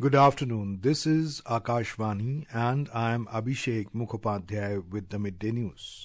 Good afternoon. This is Akashvani and I am Abhishek Mukhopadhyay with the Midday News.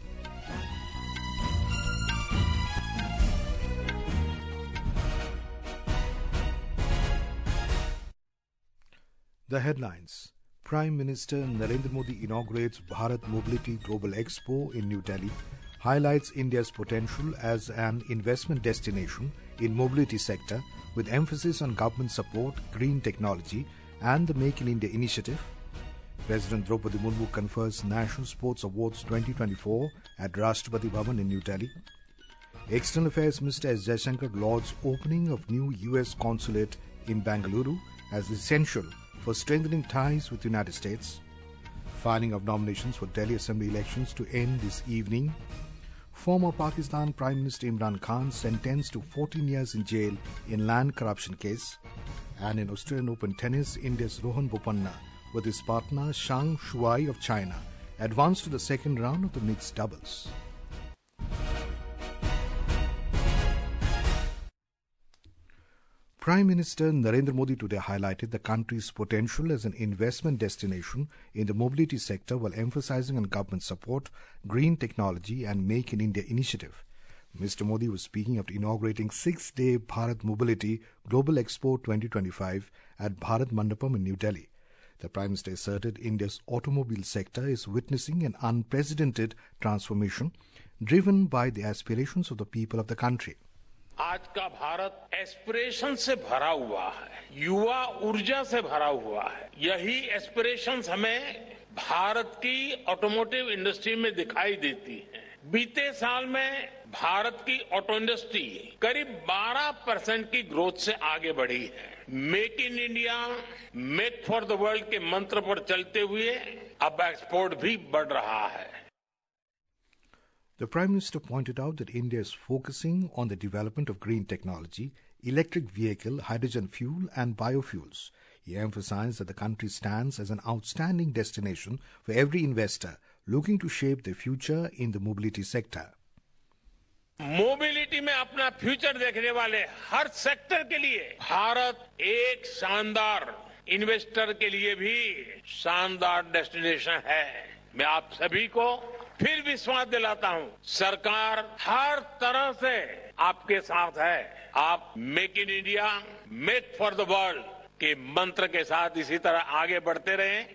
The headlines. Prime Minister Narendra Modi inaugurates Bharat Mobility Global Expo in New Delhi, highlights India's potential as an investment destination in mobility sector with emphasis on government support, green technology and the Make in India initiative. President Draupadi Murmu confers National Sports Awards 2024 at Rashtrapati Bhavan in New Delhi. External Affairs Minister S. Jaishankar lauds opening of new US consulate in Bengaluru as essential for strengthening ties with the United States. Filing of nominations for Delhi Assembly elections to end this evening. Former Pakistan Prime Minister Imran Khan sentenced to 14 years in jail in land corruption case. And in Australian Open tennis, India's Rohan Bopanna with his partner Shang Shuai of China advanced to the second round of the mixed doubles. Prime Minister Narendra Modi today highlighted the country's potential as an investment destination in the mobility sector while emphasizing on government support, green technology and Make in India initiative. Mr. Modi was speaking after inaugurating 6-day Bharat Mobility Global Expo 2025 at Bharat Mandapam in New Delhi. The Prime Minister asserted India's automobile sector is witnessing an unprecedented transformation driven by the aspirations of the people of the country. आज का Bharat aspiration से भरा हुआ है, युवा ऊर्जा से भरा हुआ है। यही एस्पिरेशंस हमें भारत की ऑटोमोटिव इंडस्ट्री में दिखाई देती हैं। बीते साल में भारत की ऑटो इंडस्ट्री करीब 12% की ग्रोथ से आगे बढ़ी है। Make in India, make for the world के मंत्र पर चलते हुए अब एक्सपोर्ट भी बढ़ रहा है। The Prime Minister pointed out that India is focusing on the development of green technology, electric vehicle, hydrogen fuel and biofuels. He emphasized that the country stands as an outstanding destination for every investor looking to shape their future in the mobility sector. Mobility में अपना future देखने वाले हर sector के लिए भारत एक शानदार investor के लिए भी शानदार डेस्टिनेशन है। मैं आप सभी को फिर विश्वास दिलाता हूं, सरकार हर तरह से आपके साथ है। आप make in India, make for the world के मंत्र के साथ इसी तरह आगे बढ़ते रहें।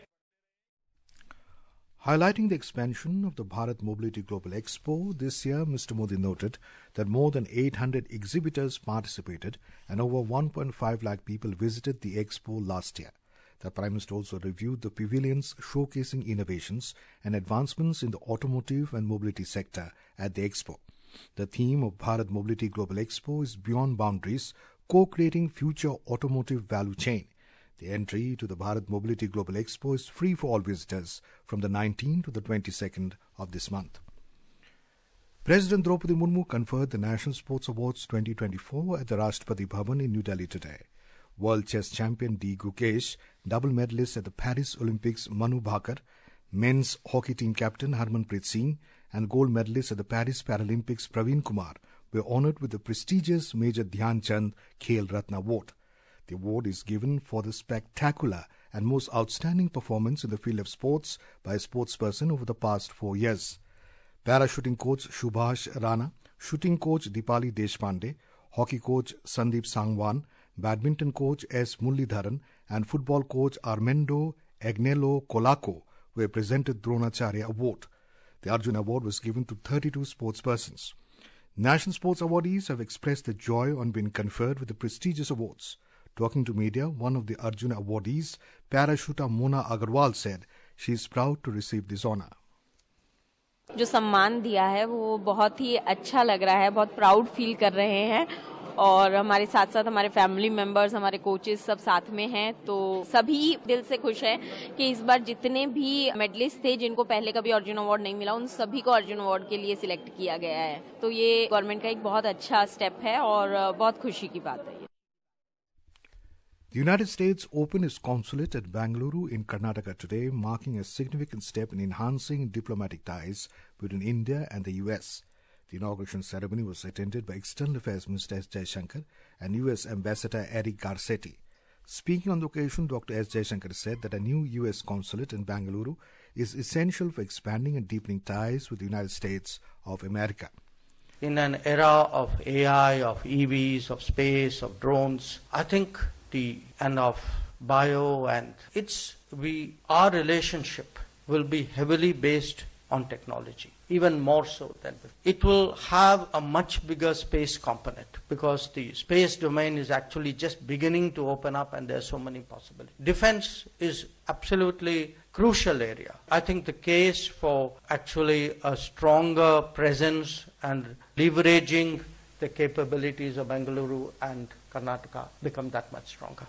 Highlighting the expansion of the Bharat Mobility Global Expo this year, Mr. Modi noted that more than 800 exhibitors participated and over 1.5 lakh people visited the expo last year. The Prime Minister also reviewed the pavilions showcasing innovations and advancements in the automotive and mobility sector at the expo. The theme of Bharat Mobility Global Expo is Beyond Boundaries, co-creating future automotive value chain. The entry to the Bharat Mobility Global Expo is free for all visitors from the 19th to the 22nd of this month. President Draupadi Murmu conferred the National Sports Awards 2024 at the Rashtrapati Bhavan in New Delhi today. World chess champion D. Gukesh, double medalist at the Paris Olympics Manu Bhaker, men's hockey team captain Harmanpreet Singh and gold medalist at the Paris Paralympics Praveen Kumar were honoured with the prestigious Major Dhyan Chand Khel Ratna Award. The award is given for the spectacular and most outstanding performance in the field of sports by a sportsperson over the past 4 years. Parachuting coach Subhash Rana, shooting coach Dipali Deshpande, hockey coach Sandeep Sangwan, badminton coach S. Mullidharan and football coach Armando Agnello Colaco were presented Dronacharya Award. The Arjuna Award was given to 32 sportspersons. National sports awardees have expressed their joy on being conferred with the prestigious awards. Talking to media, one of the Arjuna awardees, parachuter Mona Agarwal, said she is proud to receive this honor. जो सम्मान दिया है वो बहुत ही अच्छा लग रहा है, बहुत प्राउड फील कर रहे हैं और हमारे साथ साथ हमारे फैमिली मेंबर्स, हमारे कोचेस सब साथ में हैं, तो सभी दिल से खुश हैं कि इस बार जितने भी मेडलिस्ट थे जिनको पहले कभी अर्जुन अवार्ड नहीं मिला उन सभी को अर्जुन अवार्ड के लिए सिलेक्ट किया गया है। तो ये गवर्नमेंट का एक बहुत अच्छा स्टेप है और बहुत खुशी की बात है। The United States opened its consulate at Bengaluru in Karnataka today, marking a significant step in enhancing diplomatic ties between India and the US. The inauguration ceremony was attended by External Affairs Minister S. Jaishankar and US Ambassador Eric Garcetti. Speaking on the occasion, Dr. S. Jaishankar said that a new U.S. consulate in Bengaluru is essential for expanding and deepening ties with the United States of America. In an era of AI, of EVs, of space, of drones, I think and of bio, and our relationship will be heavily based on technology, even more so than before. It will have a much bigger space component because the space domain is actually just beginning to open up and there are so many possibilities. Defense is absolutely crucial area. I think the case for actually a stronger presence and leveraging the capabilities of Bengaluru and Karnataka become that much stronger.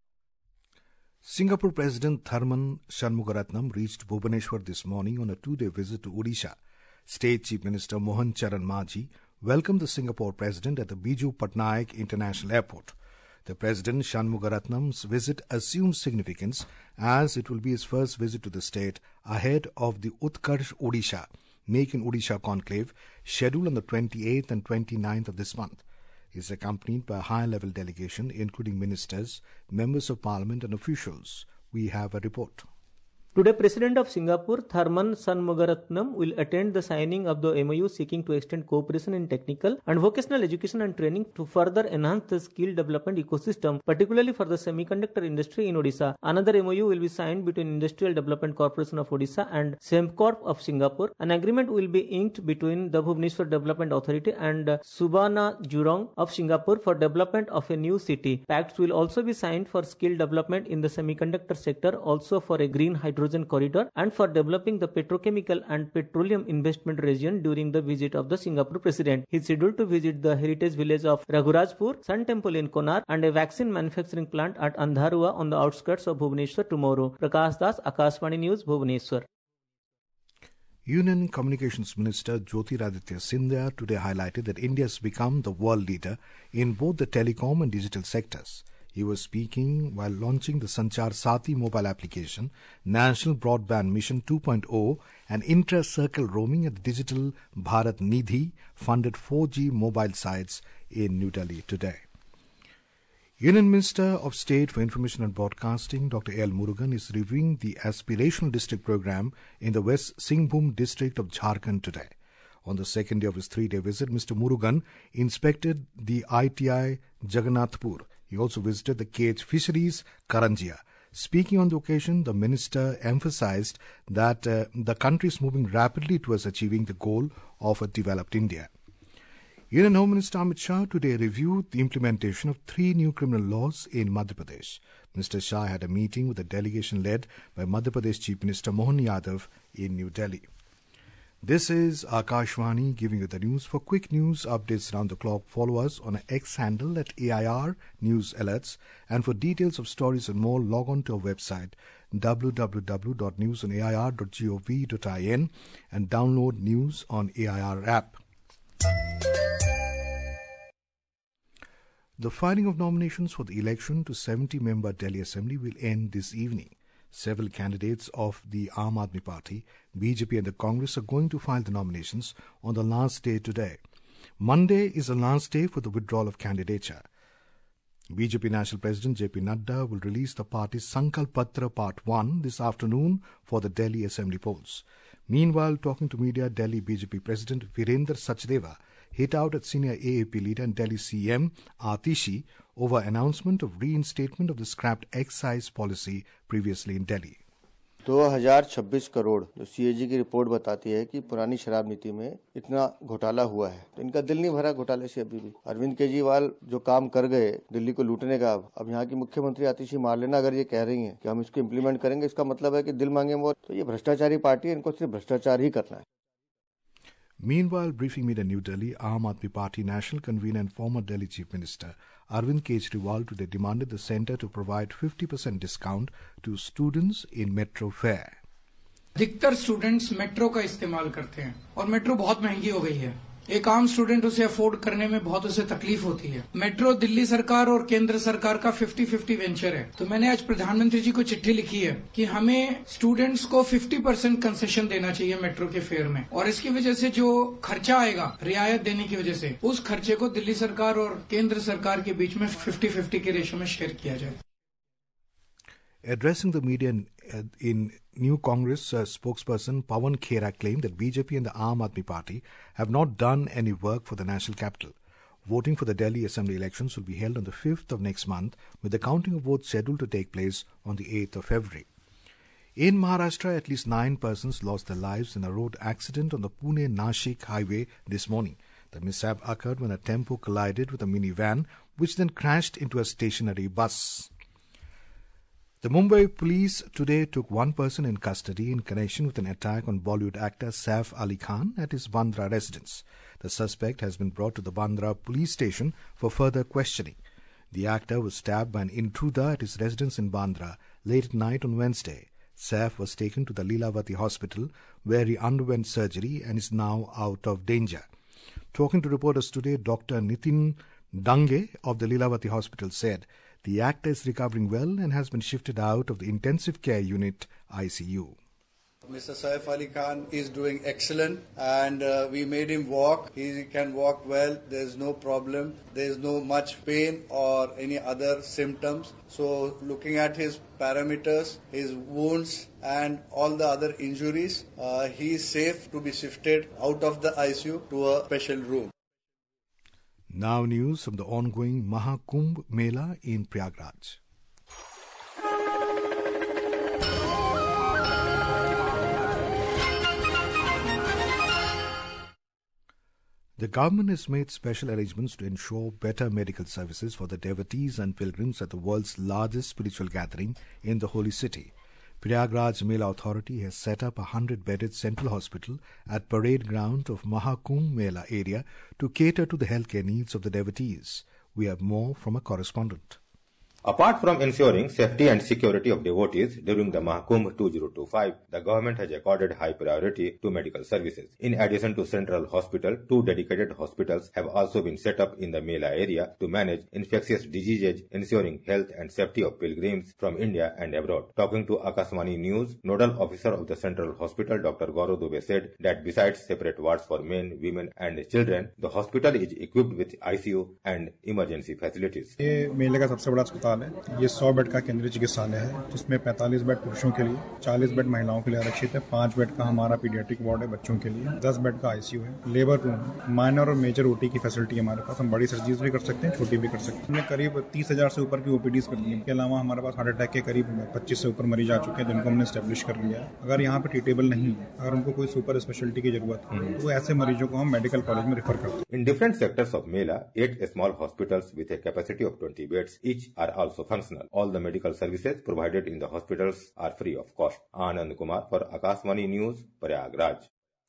Singapore President Tharman Shanmugaratnam reached Bhubaneswar this morning on a 2-day visit to Odisha. State Chief Minister Mohan Charan Majhi welcomed the Singapore President at the Biju Patnaik International Airport. The President Shanmugaratnam's visit assumes significance as it will be his first visit to the state ahead of the Utkarsh Odisha, Make in Odisha conclave scheduled on the 28th and 29th of this month. He is accompanied by a high-level delegation including ministers, members of parliament and officials. We have a report. Today, President of Singapore, Tharman Shanmugaratnam, will attend the signing of the MOU seeking to extend cooperation in technical and vocational education and training to further enhance the skill development ecosystem, particularly for the semiconductor industry in Odisha. Another MOU will be signed between Industrial Development Corporation of Odisha and Sembcorp of Singapore. An agreement will be inked between the Bhubaneswar Development Authority and Subana Jurong of Singapore for development of a new city. Pacts will also be signed for skill development in the semiconductor sector, also for a green hydrogen corridor and for developing the petrochemical and petroleum investment region during the visit of the Singapore President. He is scheduled to visit the heritage village of Raghurajpur, Sun Temple in Konar and a vaccine manufacturing plant at Andharua on the outskirts of Bhubaneswar tomorrow. Prakash Das, Akashvani News, Bhubaneswar. Union Communications Minister Jyotiraditya Scindia today highlighted that India has become the world leader in both the telecom and digital sectors. He was speaking while launching the Sanchar Saathi mobile application, National Broadband Mission 2.0 and intra-circle roaming at the Digital Bharat Nidhi funded 4G mobile sites in New Delhi today. Union Minister of State for Information and Broadcasting, Dr. L. Murugan, is reviewing the Aspirational District Program in the West Singhbhum district of Jharkhand today. On the second day of his 3-day visit, Mr. Murugan inspected the ITI Jagannathpur. He also visited the cage fisheries Karanjia. Speaking on the occasion, the minister emphasized that the country is moving rapidly towards achieving the goal of a developed India. Union Home Minister Amit Shah today reviewed the implementation of 3 new criminal laws in Madhya Pradesh. Mr. Shah had a meeting with a delegation led by Madhya Pradesh Chief Minister Mohan Yadav in New Delhi. This is Akashvani giving you the news. For quick news updates around the clock, follow us on our X handle at AIR News Alerts. And for details of stories and more, log on to our website www.newsonair.gov.in and download News on AIR app. The filing of nominations for the election to 70-member Delhi Assembly will end this evening. Several candidates of the Aam Aadmi Party, BJP and the Congress are going to file the nominations on the last day today. Monday is the last day for the withdrawal of candidature. BJP National President J.P. Nadda will release the party's Sankalp Patra Part 1 this afternoon for the Delhi Assembly polls. Meanwhile, talking to media, Delhi BJP President Virendra Sachdeva hit out at senior AAP leader and Delhi CM Atishi over announcement of reinstatement of the scrapped excise policy previously in Delhi. 2026 crore जो CAG की report बताती है कि पुरानी शराब नीति में इतना घोटाला हुआ है, तो इनका दिल नहीं भरा घोटाले से अभी भी। अरविंद केजरीवाल जो काम कर गए दिल्ली को लूटने का, अब यहाँ की मुख्यमंत्री आतिशी मार्लेना अगर ये कह रही हैं कि हम इसको इम्प्लीमेंट करेंगे, इसका मतलब है कि दिल मांगे मोर। तो ये भ्रष्टाचारी पार्टी है, इनको सिर्फ भ्रष्टाचार ही करना है। Meanwhile, briefing media New Delhi, Aam Aadmi Party National Convener and former Delhi Chief Minister Arvind Kejriwal today demanded the centre to provide 50% discount to students in metro fare. अधिकतर स्टूडेंट्स मेट्रो का इस्तेमाल करते हैं और metro बहुत महंगी हो गई है। एक आम स्टूडेंट उसे अफोर्ड करने में बहुत उसे तकलीफ होती है। मेट्रो दिल्ली सरकार और केंद्र सरकार का 50-50 वेंचर है। तो मैंने आज प्रधानमंत्री जी को चिट्ठी लिखी है कि हमें स्टूडेंट्स को 50% कंसेशन देना चाहिए मेट्रो के फेयर में, और इसकी वजह से जो खर्चा आएगा रियायत देने की वजह से, उस खर्चे को दिल्ली सरकार और केंद्र सरकार के बीच में 50-50 के रेशो में शेयर किया जाए। Addressing the media in New Congress, spokesperson Pawan Khera claimed that BJP and the Aam Aadmi Party have not done any work for the national capital. Voting for the Delhi Assembly elections will be held on the 5th of next month, with the counting of votes scheduled to take place on the 8th of February. In Maharashtra, at least 9 persons lost their lives in a road accident on the Pune-Nashik highway this morning. The mishap occurred when a tempo collided with a minivan, which then crashed into a stationary bus. The Mumbai police today took one person in custody in connection with an attack on Bollywood actor Saif Ali Khan at his Bandra residence. The suspect has been brought to the Bandra police station for further questioning. The actor was stabbed by an intruder at his residence in Bandra late at night on Wednesday. Saif was taken to the Lilavati hospital where he underwent surgery and is now out of danger. Talking to reporters today, Dr. Nitin Dange of the Lilavati hospital said the actor is recovering well and has been shifted out of the intensive care unit ICU. Mr. Saif Ali Khan is doing excellent and we made him walk. He can walk well. There is no problem. There is no much pain or any other symptoms. So looking at his parameters, his wounds and all the other injuries, he is safe to be shifted out of the ICU to a special room. Now news from the ongoing Mahakumbh Mela in Prayagraj. The government has made special arrangements to ensure better medical services for the devotees and pilgrims at the world's largest spiritual gathering in the holy city. Prayagraj Mela Authority has set up a 100-bedded central hospital at parade ground of Mahakumbh Mela area to cater to the healthcare needs of the devotees. We have more from a correspondent. Apart from ensuring safety and security of devotees during the Mahakumbh 2025, the government has accorded high priority to medical services. In addition to Central Hospital, 2 dedicated hospitals have also been set up in the Mela area to manage infectious diseases, ensuring health and safety of pilgrims from India and abroad. Talking to Akashvani News, Nodal Officer of the Central Hospital, Dr. Gaurav Dubey said that besides separate wards for men, women and children, the hospital is equipped with ICU and emergency facilities. ये 100 bed का केंद्रीय चिकित्सालय है जिसमें 45 bed पुरुषों के लिए, 40 bed महिलाओं के लिए आरक्षित है, 5 बेड का हमारा पीडियाट्रिक वार्ड है बच्चों के लिए, 10 बेड का आईसीयू है, लेबर रूम, माइनर और मेजर ओटी की फैसिलिटी हमारे पास। हम बड़ी सर्जरीज भी कर सकते हैं, छोटी भी कर सकते हैं। हमने करीब 30,000 से ऊपर की ओपीडीज कर दी है। इसके अलावा हमारे पास हार्ट अटैक के करीब 25 से ऊपर मरीज आ चुके हैं जिनको हमने स्टैब्लिश कर लिया है। अगर यहाँ पे ट्रीटेबल नहीं है, अगर उनको कोई सुपर स्पेशलिटी की जरूरत है तो ऐसे मरीजों को हम मेडिकल कॉलेज में रेफर करते हैं। In different sectors of Mela, 8 small hospitals with a capacity of 20 beds each are also functional. All the medical services provided in the hospitals are free of cost. Anand Kumar for Akashvani News, Prayagraj.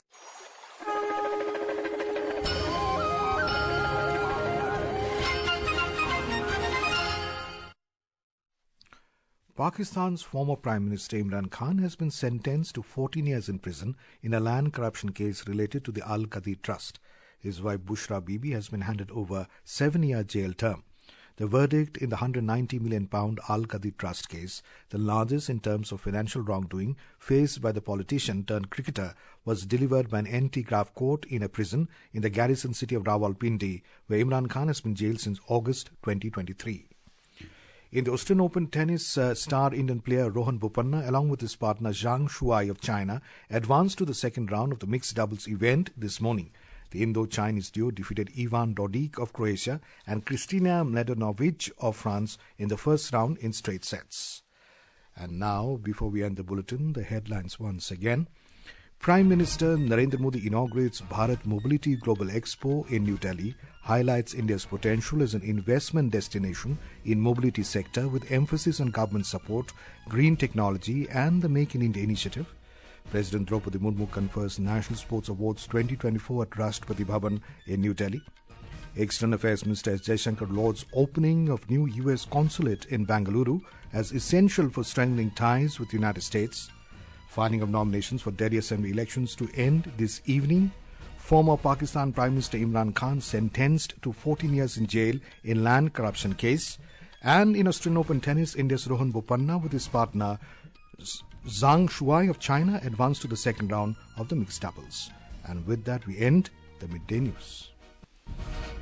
Pakistan's former Prime Minister Imran Khan has been sentenced to 14 years in prison in a land corruption case related to the Al-Qadi Trust. His wife Bushra Bibi has been handed over 7-year jail term. The verdict in the £190 million Al-Qadi Trust case, the largest in terms of financial wrongdoing faced by the politician turned cricketer, was delivered by an anti-graft court in a prison in the garrison city of Rawalpindi, where Imran Khan has been jailed since August 2023. In the Australian Open tennis, star Indian player Rohan Bopanna, along with his partner Zhang Shuai of China, advanced to the second round of the mixed doubles event this morning. The Indo-Chinese duo defeated Ivan Dodig of Croatia and Kristina Mladenovic of France in the first round in straight sets. And now, before we end the bulletin, the headlines once again. Prime Minister Narendra Modi inaugurates Bharat Mobility Global Expo in New Delhi, highlights India's potential as an investment destination in mobility sector with emphasis on government support, green technology and the Make in India initiative. President Draupadi Murmu confers National Sports Awards 2024 at Rashtrapati Bhavan in New Delhi. External Affairs Minister S. Jaishankar lauds opening of new US consulate in Bengaluru as essential for strengthening ties with the United States. Filing of nominations for Delhi Assembly elections to end this evening. Former Pakistan Prime Minister Imran Khan sentenced to 14 years in jail in land corruption case. And in Australian Open tennis, India's Rohan Bopanna with his partner Zhang Shuai of China advanced to the second round of the mixed doubles. And with that, we end the Midday News.